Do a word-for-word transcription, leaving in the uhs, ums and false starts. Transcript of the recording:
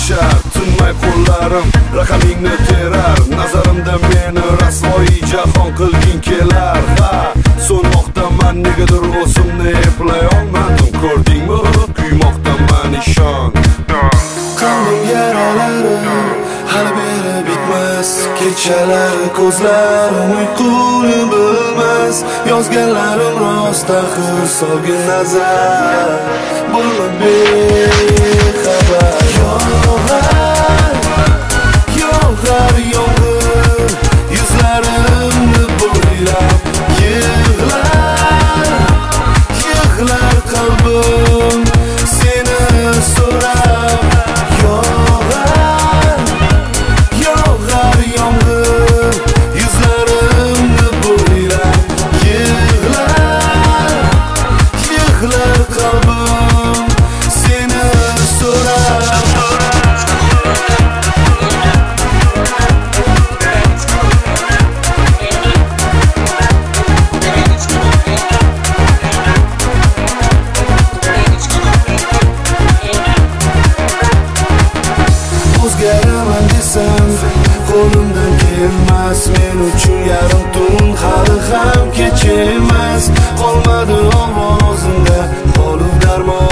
uchar, tinmay qo'llarim raqamingni terar. Nazarimda meni rasvoyi jahon qilging kelar. Ha, so'nmoqdaman negadir o'zimni eplay olmadim. Ko'rdingmi, kuymoqdaman ishon. Qalbim yaralari hali beri bitmas. Kechalari ko'zlarim uyquni bilmas. Yozganlarim rost axir solgin nazar. Bo'lib bexabar yog'ar, yog'ar yomg'ir yuzlarimni bo'ylab. Yig'lar, yig'lar qalbim seni so'rab. Yog'ar, yog'ar yomg'ir yuzlarimni bo'ylab. Yig'lar, yig'lar qalbim seni so'rab. O'zgaraman desam qo'limdan kelmas. Men uchun yarim tun hali ham kech emas. Qolmadi ovozimda holu darmon.